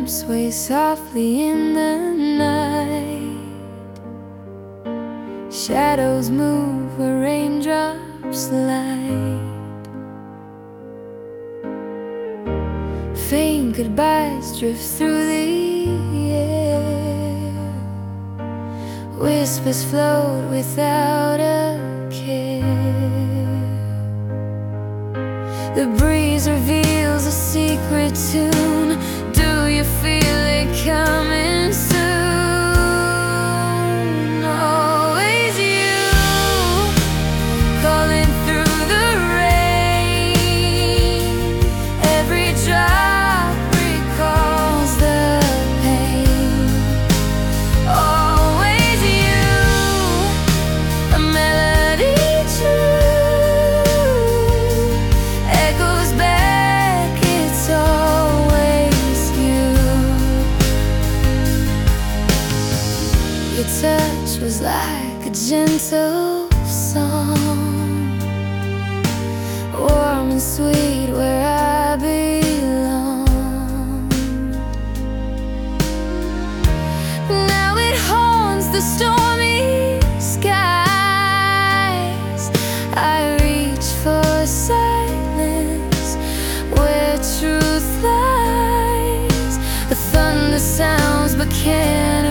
sway softly in the night. Shadows move where raindrops slide. Faint goodbyes drift through the air. Whispers float without a care. The breeze reveals a secret tune. Do you feel it coming soon? Always you, calling through the rain. Every drop recalls the pain. Always you, a melody true, echoes back, it's always you. Your touch was like a gentle song, warm and sweet where I belong. Now it haunts the stormy skies. I reach for silence where truth lies. The thunder sounds but can't